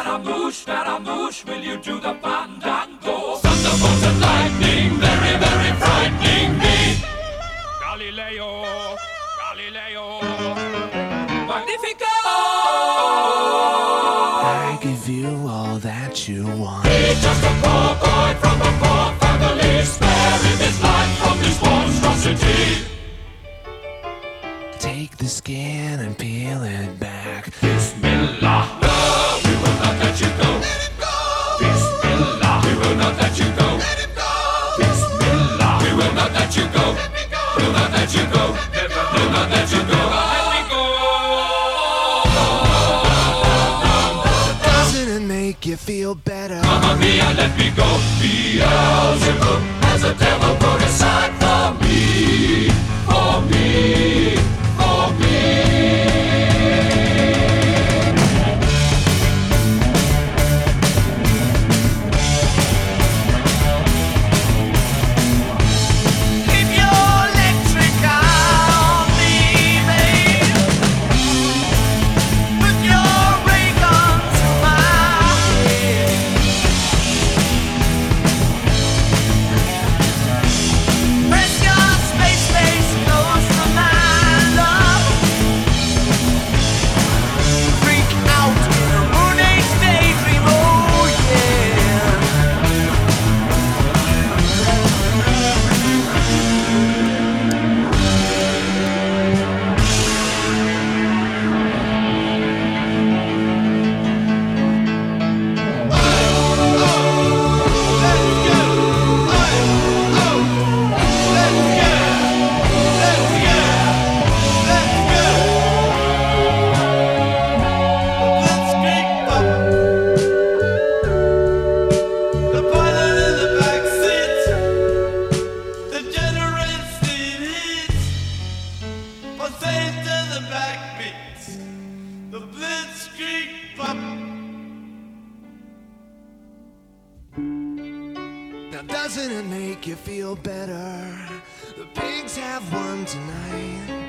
Scaramouche, will you do the fandango? Thunderbolt and lightning, very, very frightening me. Galileo, Galileo, Magnifico! I give you all that you want. He's just a poor boy from a poor family, sparing his life from this monstrosity. Take the skin and peel it back. Bismillah, no, we will not let you go. Let him go. Bismillah, we will not let you go. Let him go. Bismillah, we will not let you go. Let me go. We'll not let you go. Never, we'll not let you go. Let me go. Doesn't it make you feel better? Mamma mia, let me go. Beelzebub has a devil put aside for me, for me, for me. Now doesn't it make you feel better? The pigs have won tonight.